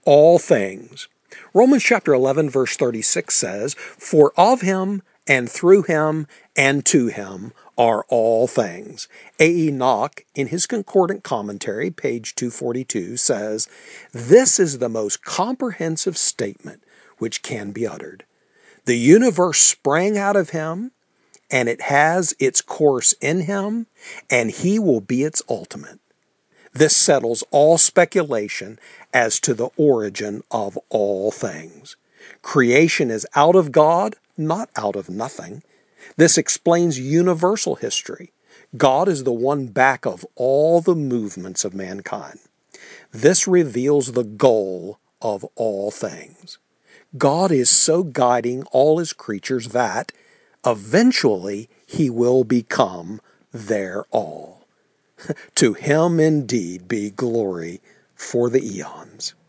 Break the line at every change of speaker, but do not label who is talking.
all things. Romans chapter 11 verse 36 says, "For of him and through him and to him are all things." A.E. Nock, in his concordant commentary, page 242, says, "This is the most comprehensive statement which can be uttered. The universe sprang out of him, and it has its course in him, and he will be its ultimate. This settles all speculation as to the origin of all things. Creation is out of God, not out of nothing. This explains universal history. God is the one back of all the movements of mankind. This reveals the goal of all things. God is so guiding all his creatures that eventually he will become their all. To him indeed be glory for the eons."